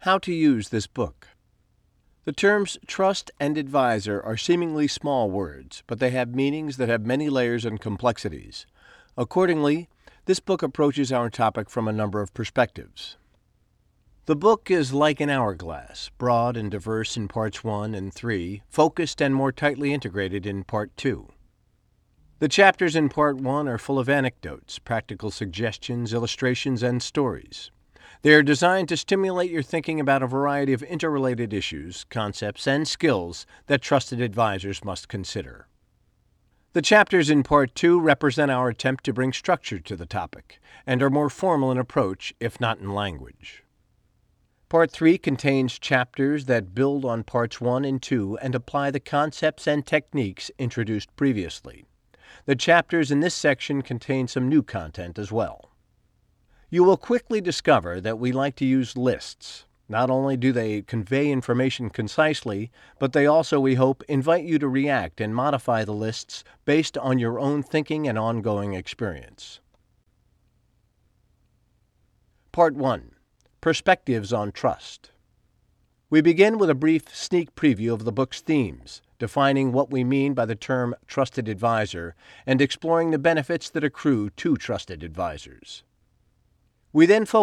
How to use this book. The terms trust and advisor are seemingly small words, but they have meanings that have many layers and complexities. Accordingly, this book approaches our topic from a number of perspectives. The book is like an hourglass, broad and diverse in parts 1 and 3, focused and more tightly integrated in part 2. The chapters in part 1 are full of anecdotes, practical suggestions, illustrations, and stories. They are designed to stimulate your thinking about a variety of interrelated issues, concepts, and skills that trusted advisors must consider. The chapters in Part 2 represent our attempt to bring structure to the topic and are more formal in approach, if not in language. Part 3 contains chapters that build on Parts 1 and 2 and apply the concepts and techniques introduced previously. The chapters in this section contain some new content as well. You will quickly discover that we like to use lists. Not only do they convey information concisely, but they also, we hope, invite you to react and modify the lists based on your own thinking and ongoing experience. Part 1. Perspectives on Trust. We begin with a brief sneak preview of the book's themes, defining what we mean by the term trusted advisor and exploring the benefits that accrue to trusted advisors. We then focus